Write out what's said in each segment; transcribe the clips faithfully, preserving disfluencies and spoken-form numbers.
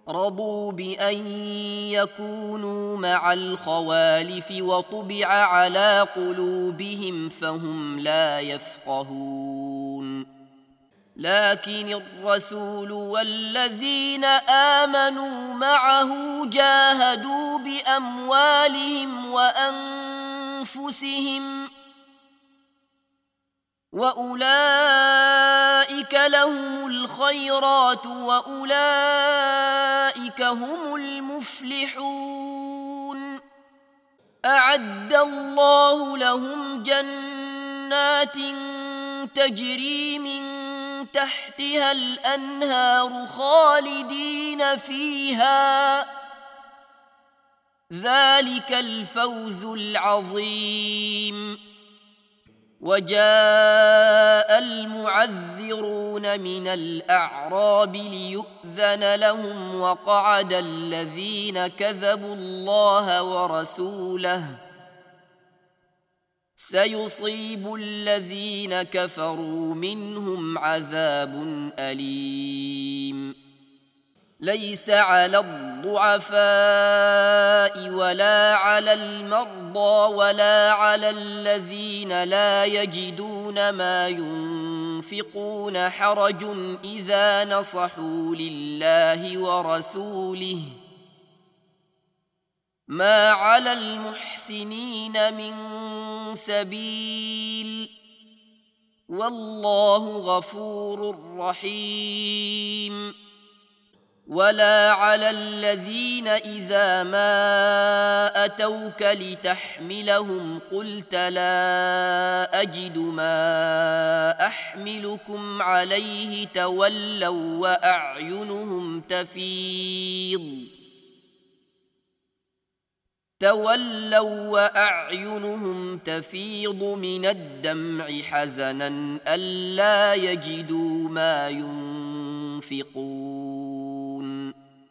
رضوا بأن يكونوا مع الخوالف وطبع على قلوبهم فهم لا يفقهون لكن الرسول والذين آمنوا معه جاهدوا بأموالهم وأنفسهم وأولئك لهم الخيرات وأولئك هم المفلحون أعد الله لهم جنات تجري من تحتها الأنهار خالدين فيها ذلك الفوز العظيم وجاء المعذرون من الأعراب ليؤذن لهم وقعد الذين كذبوا الله ورسوله سيصيب الذين كفروا منهم عذاب أليم ليس على الضعفاء ولا على المرضى ولا على الذين لا يجدون ما ينفقون حرج إذا نصحوا لله ورسوله ما على المحسنين من سبيل والله غفور رحيم ولا على الذين إذا ما أتوك لتحملهم قلت لا أجد ما أحملكم عليه تولوا وأعينهم تفيض تولوا وأعينهم تفيض من الدمع حزنا ألا يجدوا ما ينفقون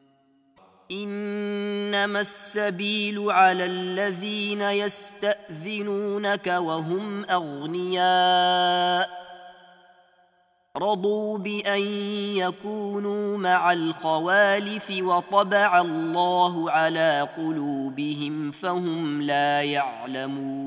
إنما السبيل على الذين يستأذنونك وهم أغنياء رضوا بأن يكونوا مع الخوالف وطبع الله على قلوبهم فهم لا يعلمون